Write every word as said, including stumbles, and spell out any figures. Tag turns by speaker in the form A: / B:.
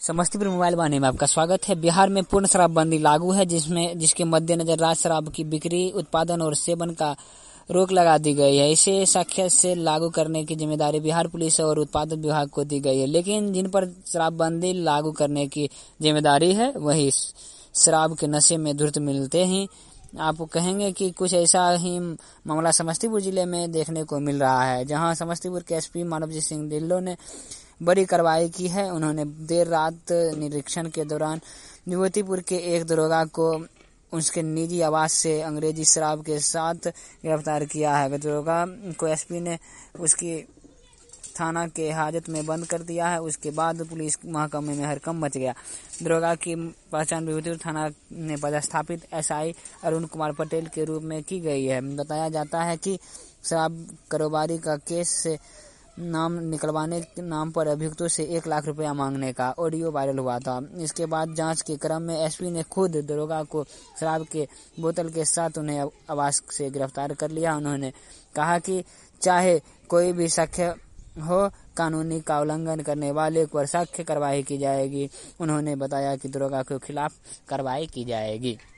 A: Samastipur mobile वाहिनी में आपका स्वागत है। बिहार में पूर्ण शराबबंदी लागू है, जिसमें जिसके मद्देनजर राज शराब की बिक्री, उत्पादन और सेवन का रोक लगा दी गई है। इसे सख्ती से लागू करने की जिम्मेदारी बिहार पुलिस और उत्पादन विभाग को दी गई है। लेकिन जिन पर शराबबंदी लागू करने की जिम्मेदारी है, वही शराब के नशे में धुत मिलते ही आपको कहेंगे कि कुछ ऐसा ही मामला समस्तीपुर जिले में देखने को मिल रहा है, जहां समस्तीपुर के एसपी मानवजीत सिंह ढिल्लों ने बड़ी कार्रवाई की है। उन्होंने देर रात निरीक्षण के दौरान युवतीपुर के एक दरोगा को उसके निजी आवास से अंग्रेजी शराब के साथ गिरफ्तार किया है। दरोगा को एसपी ने उसकी थाना के हाजत में बंद कर दिया है। उसके बाद पुलिस महकमे में हड़कंप मच गया। दरोगा की पहचान विभूतिपुर थाना में पदस्थापित एसआई अरुण कुमार पटेल के रूप में की गई है। बताया जाता है कि शराब कारोबारी का केस से नाम निकलवाने के नाम पर अभियुक्तों से एक लाख रुपया मांगने का ऑडियो वायरल हुआ था। इसके बाद जांच के क्रम में एसपी ने खुद दरोगा को शराब के बोतल के साथ उन्हें आवास से गिरफ्तार कर लिया। उन्होंने कहा कि चाहे कोई भी शख्स हो, कानूनी का उल्लंघन करने वाले पर सख्त कार्रवाई की जाएगी। उन्होंने बताया कि दरोगा के खिलाफ कार्रवाई की जाएगी।